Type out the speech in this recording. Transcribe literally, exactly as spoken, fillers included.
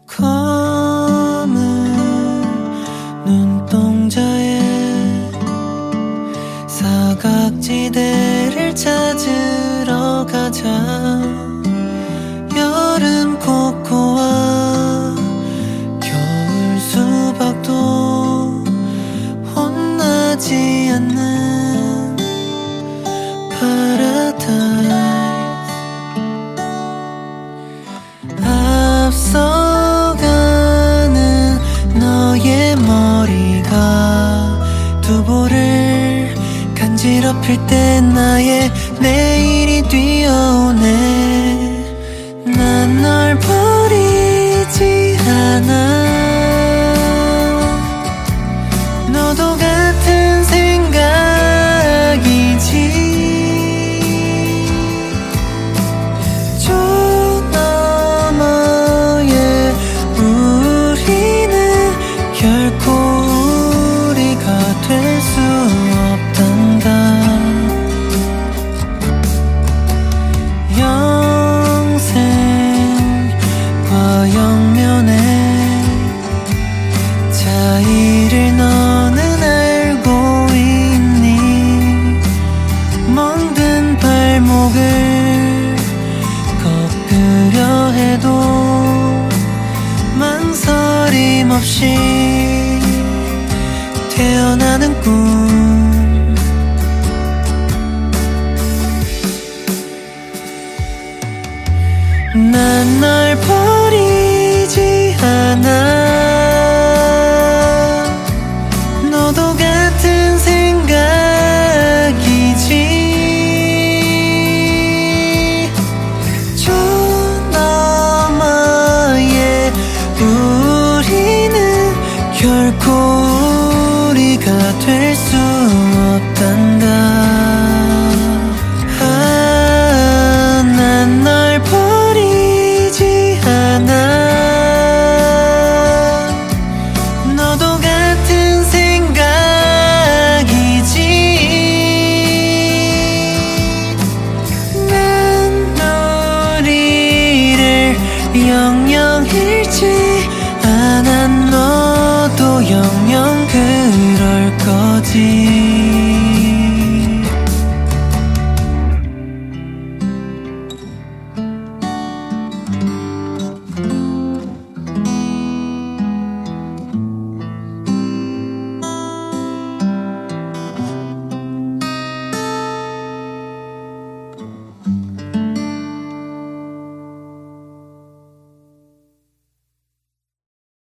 검은 눈동자에 사각지대를 찾으러 가자. 여름 코코아 겨울 수박도 혼나지 않는 파라다이스. 앞서가는 너의 머리가 두볼을 간지럽힐 때 나의 내일이 뛰어오네. 난 널 버리지 않아. 너도 같은 생각이지. 저 너머에 우리는 결코 우리가 될 수 없단다. 영생과 영면의 차이를 너는 알고 있니? 멍든 발목을 꺾으려 해도 망설임 없이 태어나는 꿈. 난 널 버리지 않아. 너도 같은 생각이지. 저 너머에 우리는 결코 우리가 될 수 없단다. 아, 난 널 버리지 않아. 너도 같은 생각이지. 난 우리를 영영 잃지 않아. 너도 영영 그럴 거지.